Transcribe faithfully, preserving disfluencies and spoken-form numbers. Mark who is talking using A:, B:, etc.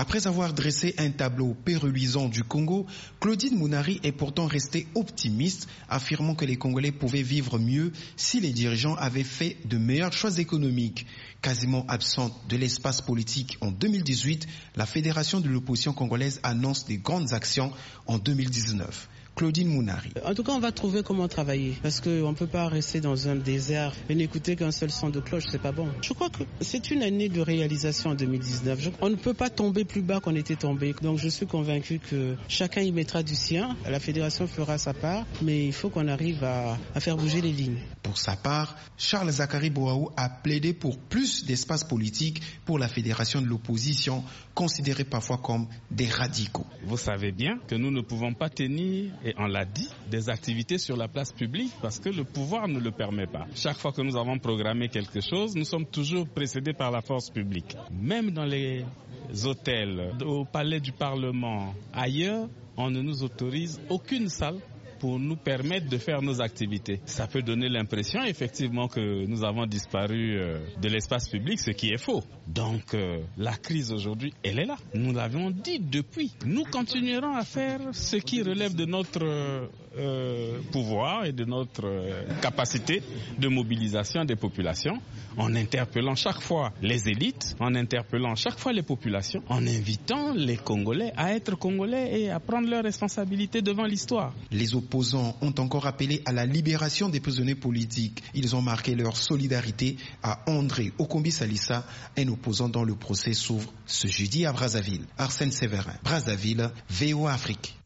A: Après avoir dressé un tableau peu reluisant du Congo, Claudine Mounari est pourtant restée optimiste, affirmant que les Congolais pouvaient vivre mieux si les dirigeants avaient fait de meilleurs choix économiques. Quasiment absente de l'espace politique en deux mille dix-huit, la Fédération de l'opposition congolaise annonce des grandes actions en deux mille dix-neuf. Claudine Mounari.
B: En tout cas, on va trouver comment travailler parce qu'on ne peut pas rester dans un désert et n'écouter qu'un seul son de cloche, c'est pas bon. Je crois que c'est une année de réalisation en deux mille dix-neuf. Je... On ne peut pas tomber plus bas qu'on était tombé. Donc je suis convaincu que chacun y mettra du sien. La fédération fera sa part, mais il faut qu'on arrive à, à faire bouger les lignes.
A: Pour sa part, Charles Zakari Boaou a plaidé pour plus d'espace politique pour la fédération de l'opposition, considérée parfois comme des radicaux.
C: Vous savez bien que nous ne pouvons pas tenir, et on l'a dit, des activités sur la place publique parce que le pouvoir ne le permet pas. Chaque fois que nous avons programmé quelque chose, nous sommes toujours précédés par la force publique. Même dans les hôtels, au palais du Parlement, ailleurs, on ne nous autorise aucune salle pour nous permettre de faire nos activités. Ça peut donner l'impression effectivement que nous avons disparu euh, de l'espace public, ce qui est faux. Donc euh, la crise aujourd'hui, elle est là. Nous l'avons dit depuis. Nous continuerons à faire ce qui relève de notre euh, pouvoir et de notre euh, capacité de mobilisation des populations, en interpellant chaque fois les élites, en interpellant chaque fois les populations, en invitant les Congolais à être Congolais et à prendre leurs responsabilités devant l'histoire.
A: Les opposants ont encore appelé à la libération des prisonniers politiques. Ils ont marqué leur solidarité à André Okombi Salissa, un opposant dont le procès s'ouvre ce jeudi à Brazzaville. Arsène Séverin, Brazzaville, V O A Afrique.